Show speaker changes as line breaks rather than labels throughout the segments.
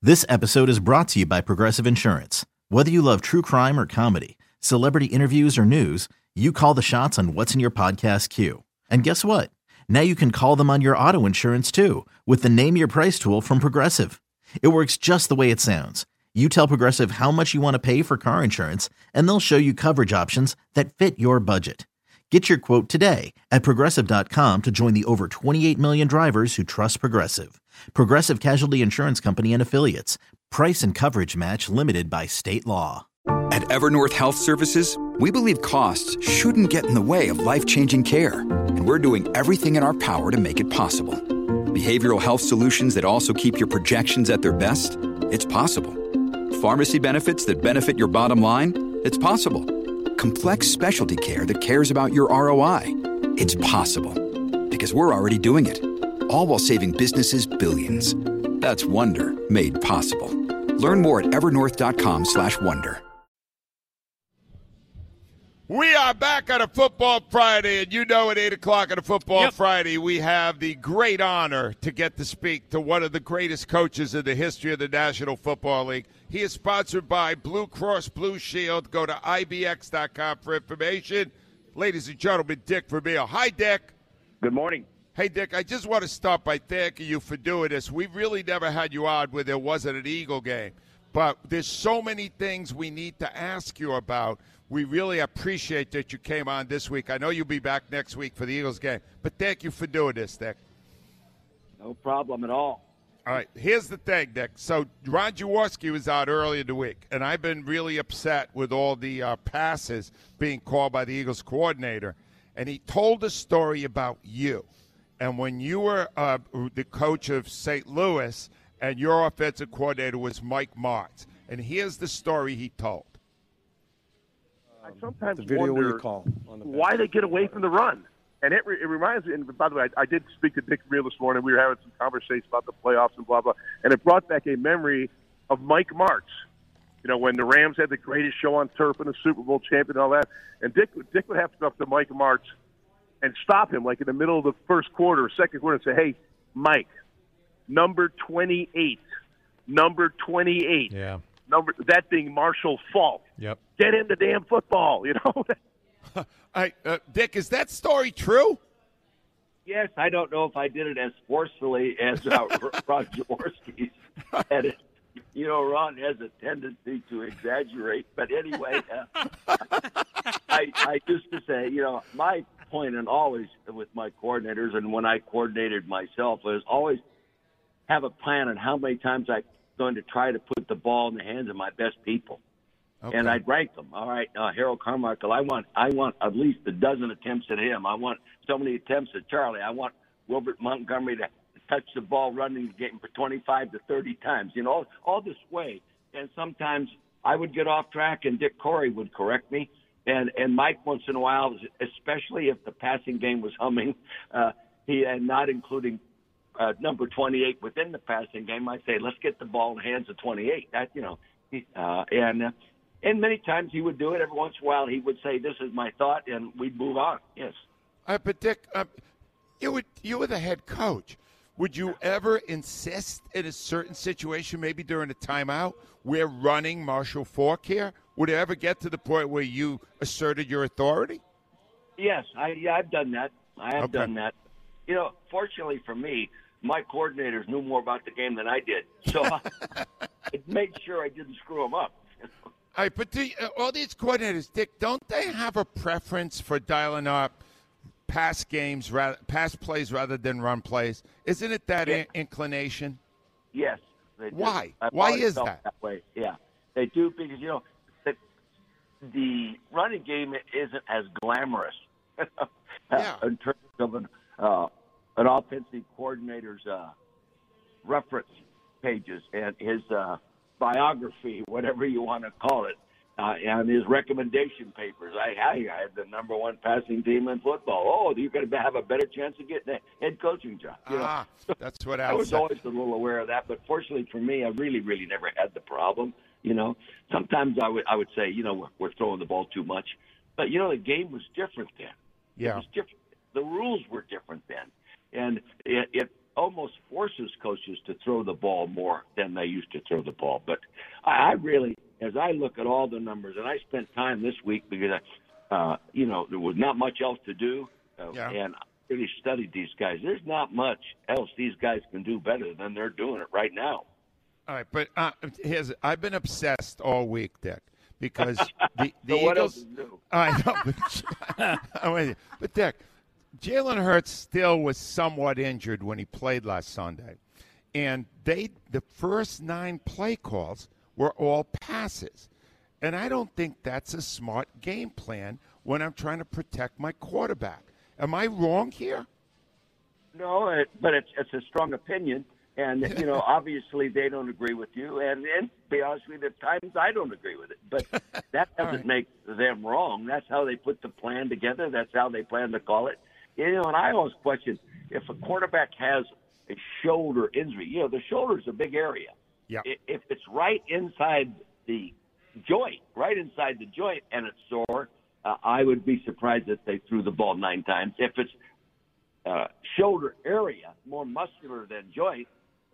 This episode is brought to you by Progressive Insurance. Whether you love true crime or comedy, celebrity interviews or news, you call the shots on what's in your podcast queue. And guess what? Now you can call them on your auto insurance too with the Name Your Price tool from Progressive. It works just the way it sounds. You tell Progressive how much you want to pay for car insurance, and they'll show you coverage options that fit your budget. Get your quote today at Progressive.com to join the over 28 million drivers who trust Progressive. Progressive Casualty Insurance Company and Affiliates. Price and coverage match limited by state law.
At Evernorth Health Services, we believe costs shouldn't get in the way of life-changing care, and we're doing everything in our power to make it possible. Behavioral health solutions that also keep your projections at their best? It's possible. Pharmacy benefits that benefit your bottom line? It's possible. Complex specialty care that cares about your ROI? It's possible. Because we're already doing it. All while saving businesses billions. That's Wonder made possible. Learn more at evernorth.com/wonder.
We are back on a Football Friday, and you know at 8 o'clock on a Football Friday, we have the great honor to get to speak to one of the greatest coaches in the history of the National Football League. He is sponsored by Blue Cross Blue Shield. Go to IBX.com for information. Ladies and gentlemen, Dick Vermeil. Hi, Dick.
Good morning.
Hey, Dick, I just want to start by thanking you for doing this. We really never had you on where there wasn't an Eagle game. But there's so many things we need to ask you about. We really appreciate that you came on this week. I know you'll be back next week for the Eagles game. But thank you for doing this, Dick.
No problem at all.
All right, here's the thing, Dick. So Ron Jaworski was out earlier in the week, and I've been really upset with all the passes being called by the Eagles coordinator. And he told a story about you. And when you were the coach of St. Louis and your offensive coordinator was Mike Martz. And here's the story he told.
I sometimes
the video
wonder
you call on the
why they get away from the run. And it reminds me, and by the way, I did speak to Dick Vermeil this morning. We were having some conversations about the playoffs and blah, blah. And it brought back a memory of Mike Martz. You know, when the Rams had the greatest show on turf and the Super Bowl champion and all that. And Dick would have to go up to Mike Martz and stop him, like in the middle of the first quarter or second quarter, and say, hey, Mike, number 28.
Yeah.
That being Marshall Faulk.
Yep.
Get him the damn football, you know?
Dick, is that story true?
Yes, I don't know if I did it as forcefully as Ron Jaworski said it. You know, Ron has a tendency to exaggerate. But anyway, I used to say, you know, my point and always with my coordinators and when I coordinated myself was always have a plan on how many times I'm going to try to put the ball in the hands of my best people. Okay. And I'd rank them. All right, Harold Carmichael, I want at least a dozen attempts at him. I want so many attempts at Charlie. I want Wilbert Montgomery to touch the ball running the game for 25 to 30 times. You know, all this way. And sometimes I would get off track, and Dick Corey would correct me. And Mike, once in a while, especially if the passing game was humming, he and not including number 28 within the passing game, I'd say, let's get the ball in the hands of 28. That, you know, and many times he would do it. Every once in a while he would say, this is my thought, and we'd move on. Yes.
But, Dick, you were the head coach. Would you ever insist in a certain situation, maybe during a timeout, we're running Marshall Faulk here? Would it ever get to the point where you asserted your authority?
Yes, I've done that. I have done that. You know, fortunately for me, my coordinators knew more about the game than I did. So I made sure I didn't screw them up.
All right, but all these coordinators, Dick, don't they have a preference for dialing up pass plays rather than run plays? Isn't it that inclination?
Yes. They do.
Why? Why is that?
Way. Yeah, they do because, you know, the running game isn't as glamorous in terms of an offensive coordinator's reference pages and his biography, whatever you want to call it, and his recommendation papers. I had the number one passing team in football. Oh, you're going to have a better chance of getting a head coaching job. You know?
That's what
I was always a little aware of that, but fortunately for me, I really, really never had the problem. You know, sometimes I would say, you know, we're throwing the ball too much, but you know, the game was different then.
Yeah,
it was different. The rules were different then, and almost forces coaches to throw the ball more than they used to throw the ball. But I really, as I look at all the numbers, and I spent time this week because, there was not much else to do, and I really studied these guys. There's not much else these guys can do better than they're doing it right now.
All right, but I've been obsessed all week, Dick, because the
So what else
Eagles.
is new?
I know, but, I'm with you. But Dick, Jalen Hurts still was somewhat injured when he played last Sunday, and the first 9 play calls were all passes, and I don't think that's a smart game plan when I'm trying to protect my quarterback. Am I wrong here?
No, but it's a strong opinion. And, obviously they don't agree with you. And to be honest with you, at times I don't agree with it. But that doesn't make them wrong. That's how they put the plan together. That's how they plan to call it. And I always question, if a quarterback has a shoulder injury, the shoulder is a big area.
Yeah.
If it's right inside the joint, and it's sore, I would be surprised if they threw the ball 9 times. If it's shoulder area, more muscular than joint,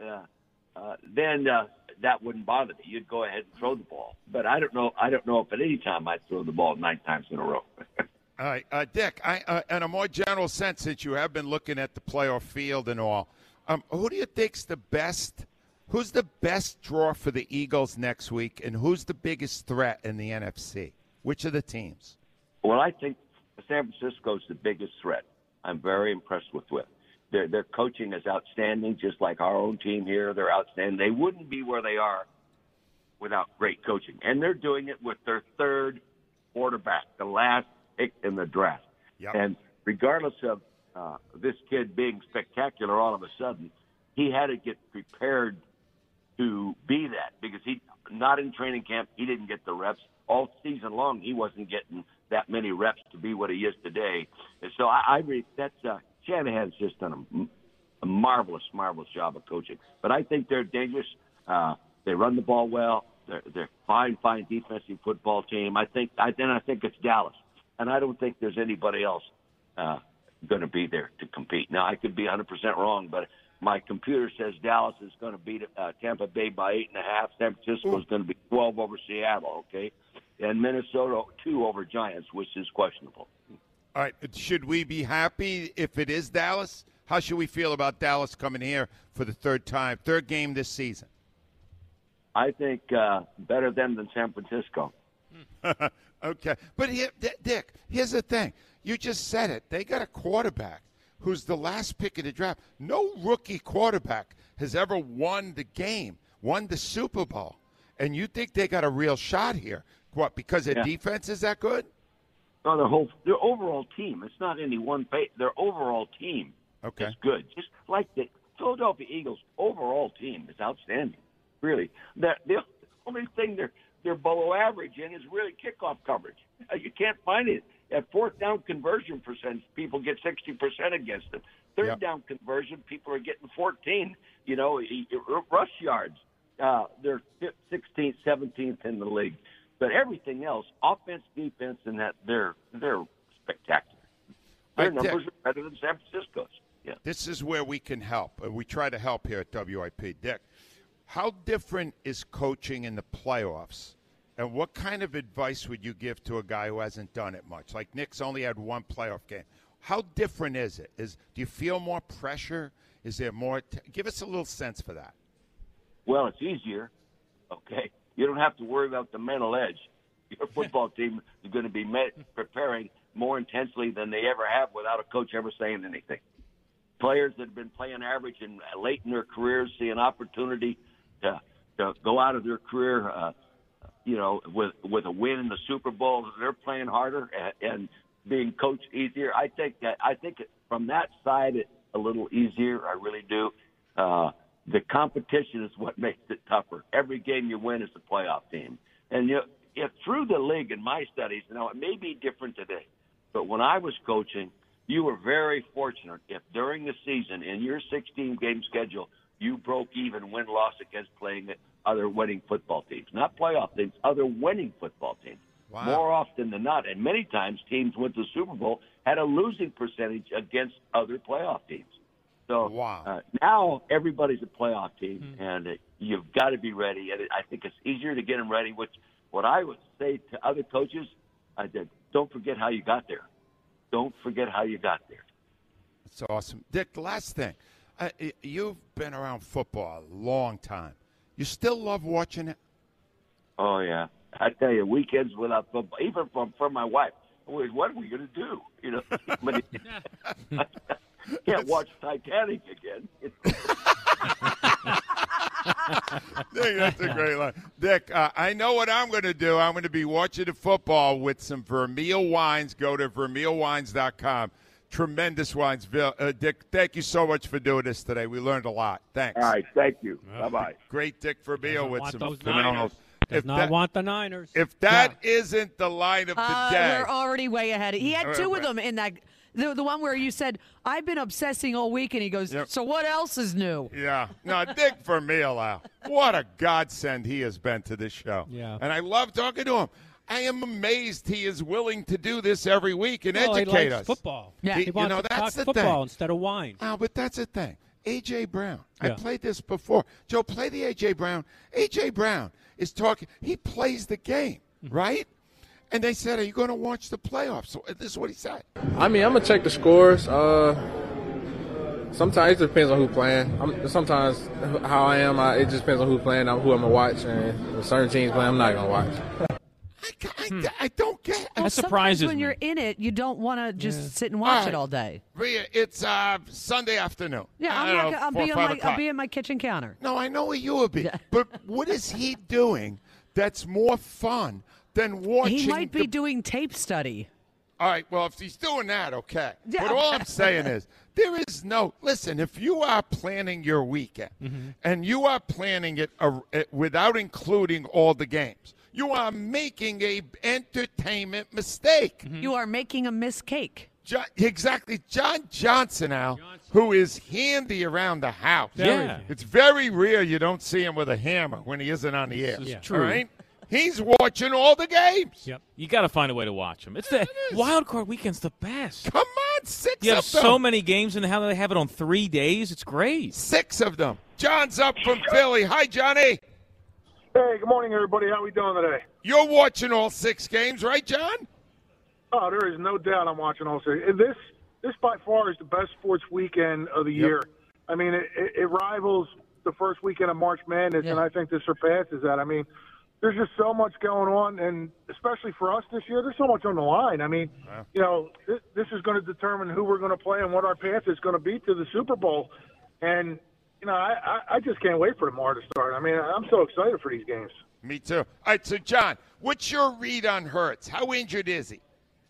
then that wouldn't bother me. You'd go ahead and throw the ball. But I don't know if at any time I'd throw the ball 9 times in a row.
All right, Dick, in a more general sense, since you have been looking at the playoff field and all, who do you think's the best? Who's the best draw for the Eagles next week, and who's the biggest threat in the NFC? Which of the teams?
Well, I think San Francisco's the biggest threat. I'm very impressed with their coaching is outstanding, just like our own team here. They're outstanding. They wouldn't be where they are without great coaching, and they're doing it with their 3rd quarterback, the last pick in the draft.
Yep.
And regardless of this kid being spectacular all of a sudden, he had to get prepared to be that because he not in training camp. He didn't get the reps all season long. He wasn't getting that many reps to be what he is today. And so that's Shanahan's just done a marvelous job of coaching. But I think they're dangerous. They run the ball well. They're fine defensive football team. I think it's Dallas, and I don't think there's anybody else going to be there to compete. Now I could be 100% wrong, but my computer says Dallas is going to beat Tampa Bay by 8.5. San Francisco is going to be 12 over Seattle. Okay, and Minnesota 2 over Giants, which is questionable.
All right, should we be happy if it is Dallas? How should we feel about Dallas coming here for the third game this season?
I think better them than San Francisco.
Okay. But here, Dick, here's the thing. You just said it. They got a quarterback who's the last pick of the draft. No rookie quarterback has ever won the game, won the Super Bowl. And you think they got a real shot here. What, because their defense is that good?
No, their overall team. It's not any one pay. Their overall team is good. Just like the Philadelphia Eagles' overall team is outstanding. Really, the only thing they're below average in is really kickoff coverage. You can't find it. At 4th down conversion percentage, people get 60% against them. 3rd down conversion, people are getting 14. Rush yards, they're 16th, 17th in the league. But everything else, offense, defense, and that they're spectacular. Their numbers are better than San Francisco's. Yeah.
This is where we can help. We try to help here at WIP. Dick, how different is coaching in the playoffs? And what kind of advice would you give to a guy who hasn't done it much? Like Nick's only had 1 playoff game. How different is it? Do you feel more pressure? Is there more? Give us a little sense for that.
Well, it's easier. Okay. You don't have to worry about the mental edge. Your football team is going to be preparing more intensely than they ever have without a coach ever saying anything. Players that have been playing average and late in their careers see an opportunity to go out of their career, with a win in the Super Bowl. They're playing harder and being coached easier. I think from that side it's a little easier. I really do. The competition is what makes it tougher. Every game you win is a playoff team. And if through the league, in my studies, it may be different today, but when I was coaching, you were very fortunate if during the season in your 16-game schedule you broke even win-loss against playing other winning football teams. Not playoff teams, other winning football teams. Wow. More often than not, and many times teams went to the Super Bowl had a losing percentage against other playoff teams. So
Wow.
now everybody's a playoff team, and you've got to be ready. And I think it's easier to get them ready. What I would say to other coaches, I said, don't forget how you got there. Don't forget how you got there.
That's awesome. Dick, last thing. You've been around football a long time. You still love watching it?
Oh, yeah. I tell you, weekends without football, even from my wife, always, what are we going to do? You know, but can't watch Titanic again.
Dick, that's a great line. Dick, I know what I'm going to do. I'm going to be watching the football with some Vermeil wines. Go to vermeilwines.com. Tremendous wines. Dick, thank you so much for doing this today. We learned a lot. Thanks.
All right, thank you. Bye-bye.
Great Dick Vermeil with some
those
phenomenal.
Niners. Does not want the Niners.
If that isn't the line of the day.
We're already way ahead. He had two of them in that. The one where you said, I've been obsessing all week, and he goes, so what else is new?
Yeah. No, Dick Vermeil, Al. What a godsend he has been to this show.
Yeah.
And I love talking to him. I am amazed he is willing to do this every week and educate
he likes
us.
Football.
Yeah.
He wants to
that's
talk
the
football
thing.
instead of wine.
Oh, but that's the thing. A.J. Brown.
Yeah.
I played this before. Joe, play the A.J. Brown. A.J. Brown is talking. He plays the game, right? And they said, are you going to watch the playoffs? So this is what he said.
I mean, I'm going to check the scores. Sometimes it depends on who's playing. Sometimes how I am, it just depends on who's playing, who I'm going to watch. And if certain teams playing, I'm not going to watch.
I don't get it.
Well,
That surprises
sometimes when
me.
you're in it, you don't want to just sit and watch it all day.
Rhea, it's Sunday afternoon.
Yeah, I'll be at my kitchen counter.
No, I know where you will be. But what is he doing that's more fun than watching?
He might be doing tape study.
All right, well, if he's doing that, okay.
Yeah.
But all I'm saying is there is no – listen, if you are planning your weekend and you are planning it without including all the games, you are making a entertainment mistake.
You are making a missed cake.
Exactly. John Johnson, Al, who is handy around the house.
Yeah.
It's very rare you don't see him with a hammer when he isn't on the air.
This is
All
true.
right? He's watching all the games.
Yep.
You got to find a way to watch them. It's the wild card weekend's the best.
Come on, 6
You
of
have
them.
so many games, and how do they have it on 3 days? It's great.
6 of them. John's up from Philly. Hi, Johnny.
Hey, good morning, everybody. How we doing today?
You're watching all 6 games, right, John?
Oh, there is no doubt I'm watching all six. This by far is the best sports weekend of the year. I mean, it rivals the first weekend of March Madness, and I think this surpasses that. I mean, there's just so much going on, and especially for us this year, there's so much on the line. I mean, you know, this is going to determine who we're going to play and what our path is going to be to the Super Bowl. And, you know, I just can't wait for tomorrow to start. I mean, I'm so excited for these games.
Me too. All right, so, John, what's your read on Hurts? How injured is he?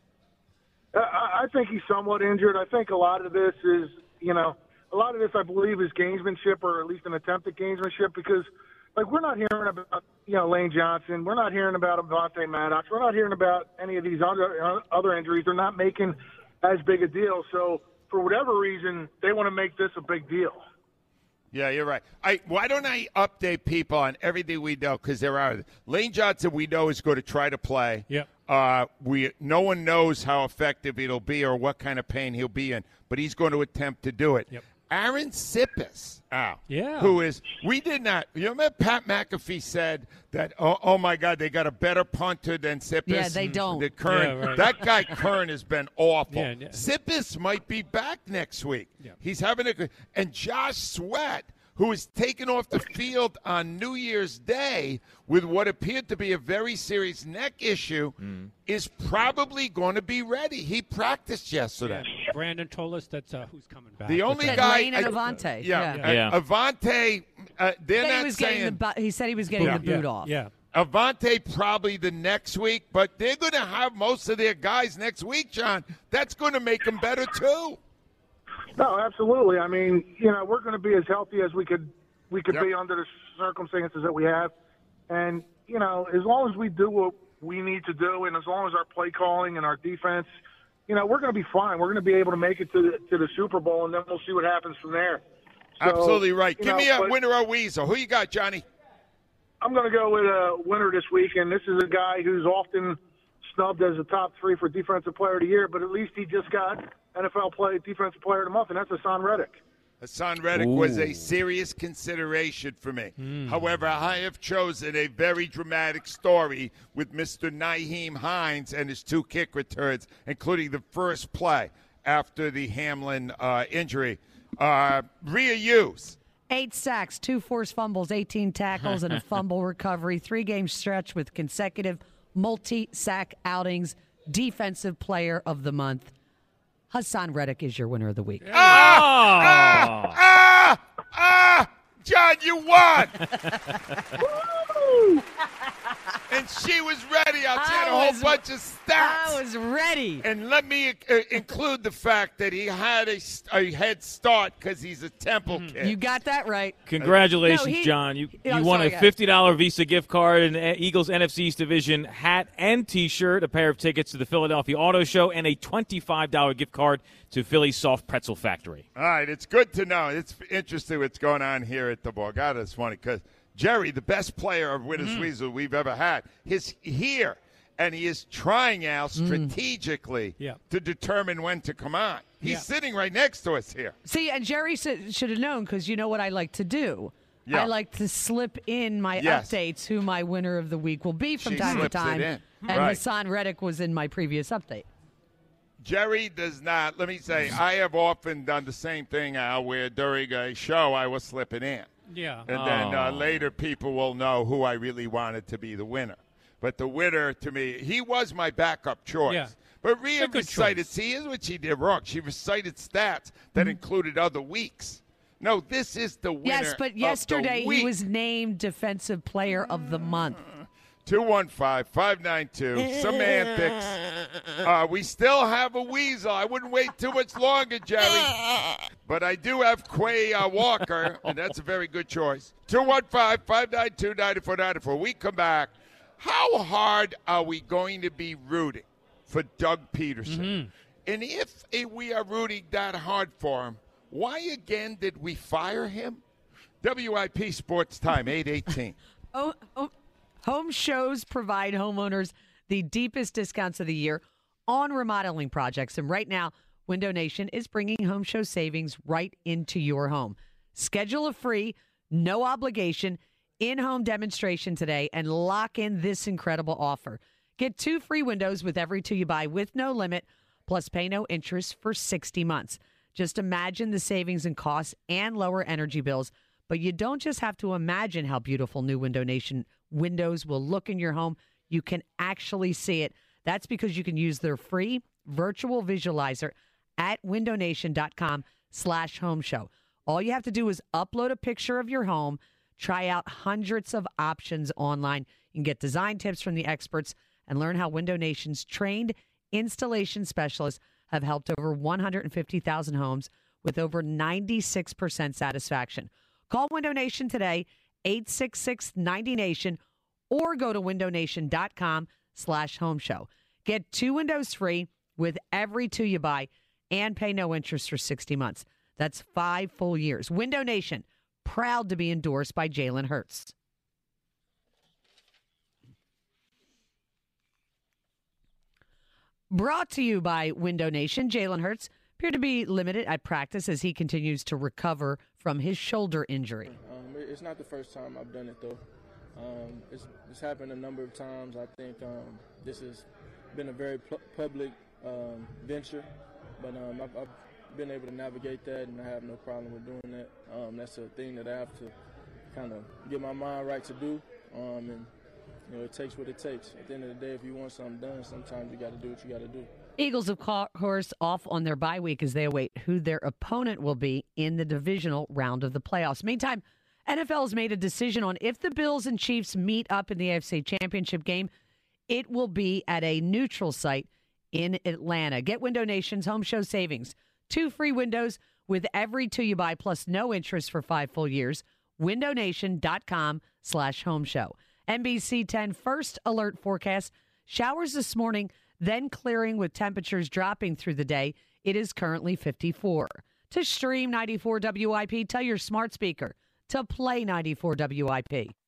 I think he's somewhat injured. I think a lot of this is, you know, I believe is gamesmanship, or at least an attempt at gamesmanship, because, like, we're not hearing about, you know, Lane Johnson. We're not hearing about Avonte Maddox. We're not hearing about any of these other injuries. They're not making as big a deal. So, for whatever reason, they want to make this a big deal.
Yeah, you're right. Why don't I update people on everything we know? Because there are Lane Johnson. We know is going to try to play.
Yep.
No one knows how effective it'll be or what kind of pain he'll be in, but he's going to attempt to do it.
Yep.
Aaron Sippis,
Yeah.
who is we did not. You remember Pat McAfee said that? Oh my God, they got a better punter than Sippis.
Yeah, they don't.
The Kern,
Yeah, right.
that guy Kern has been awful.
Yeah.
Sippis might be back next week.
Yeah.
He's having a good. And Josh Sweat, who was taken off the field on New Year's Day with what appeared to be a very serious neck issue, is probably going to be ready. He practiced yesterday.
Yeah. Brandon told us that's who's coming back.
The only
Said
guy,
Lane and Avonte.
Yeah.
Avonte. They're
Said he
not
was
saying
he said he was getting the boot off.
Yeah.
Avonte probably the next week, but they're going to have most of their guys next week, John. That's going to make them better too.
No, absolutely. I mean, you know, we're going to be as healthy as we could be under the circumstances that we have. And, you know, as long as we do what we need to do, and as long as our play calling and our defense, you know, we're going to be fine. We're going to be able to make it to the Super Bowl, and then we'll see what happens from there. So,
Absolutely right. Give me a
but
winner or weasel. Who you got, Johnny?
I'm going to go with a winner this week, and this is a guy who's often snubbed as a top 3 for Defensive Player of the Year, but at least he just got NFL Defensive Player of the Month, and that's Hassan Reddick.
Hassan Reddick was a serious consideration for me. However, I have chosen a very dramatic story with Mr. Nyheim Hines and his 2 kick returns, including the first play after the Hamlin injury. Rhea Hughes.
8 sacks, 2 forced fumbles, 18 tackles, and a fumble recovery. 3-game stretch with consecutive multi-sack outings. Defensive Player of the Month. Hassan Reddick is your winner of the week.
John, you won. And she was ready. She had a whole bunch of stats.
I was ready.
And let me include the fact that he had a head start because he's a Temple kid.
You got that right.
Congratulations, John. You won a $50 Visa gift card, an Eagles NFC East Division hat and T-shirt, a pair of tickets to the Philadelphia Auto Show, and a $25 gift card to Philly's Soft Pretzel Factory.
All right, it's good to know. It's interesting what's going on here at the Borgata. It's funny because Jerry, the best player of Winners Weasel we've ever had, is here, and he is trying out strategically to determine when to come on. He's sitting right next to us here.
See, and Jerry should have known because you know what I like to do. I like to slip in my updates who my winner of the week will be from time to time. And Hassan Reddick was in my previous update.
Jerry does not. Let me say, I have often done the same thing, Al, where during a show I will slip it in.
Yeah.
And then later people will know who I really wanted to be the winner. But the winner, to me, he was my backup choice. Yeah. But Rhea recited, see, here's what she did wrong. She recited stats that included other weeks. No, this is the winner.
Yes, but yesterday he was named Defensive Player of the Month.
215-592, semantics. We still have a weasel. I wouldn't wait too much longer, Jerry. But I do have Quay Walker, and that's a very good choice. 215-592-9494. We come back. How hard are we going to be rooting for Doug Peterson? And if we are rooting that hard for him, why again did we fire him? WIP Sports Time, 818.
Home shows provide homeowners the deepest discounts of the year on remodeling projects. And right now, Window Nation is bringing home show savings right into your home. Schedule a free, no obligation, in-home demonstration today and lock in this incredible offer. Get 2 free windows with every 2 you buy with no limit, plus pay no interest for 60 months. Just imagine the savings in costs and lower energy bills. But you don't just have to imagine how beautiful new Window Nation windows will look in your home. You can actually see it. That's because you can use their free virtual visualizer at windownation.com/home show. All you have to do is upload a picture of your home, try out hundreds of options online, and get design tips from the experts and learn how Window Nation's trained installation specialists have helped over 150,000 homes with over 96% satisfaction. Call Window Nation today, 866-90NATION, or go to windownation.com/home show. Get 2 windows free with every 2 you buy and pay no interest for 60 months. That's 5 full years. Window Nation, proud to be endorsed by Jalen Hurts. Brought to you by Window Nation. Jalen Hurts appeared to be limited at practice as he continues to recover from his shoulder injury.
It's not the first time I've done it, though. It's happened a number of times. I think this has been a very public venture, but I've been able to navigate that, and I have no problem with doing that. That's a thing that I have to kind of get my mind right to do, and it takes what it takes. At the end of the day, if you want something done, sometimes you got to do what you got to do.
Eagles, of course, off on their bye week as they await who their opponent will be in the divisional round of the playoffs. Meantime, NFL has made a decision on if the Bills and Chiefs meet up in the AFC Championship game, it will be at a neutral site in Atlanta. Get Window Nation's home show savings. 2 free windows with every 2 you buy, plus no interest for 5 full years. windownation.com/home show. NBC 10 first alert forecast. Showers this morning, then clearing with temperatures dropping through the day. It is currently 54. To stream 94 WIP, tell your smart speaker to play 94 WIP.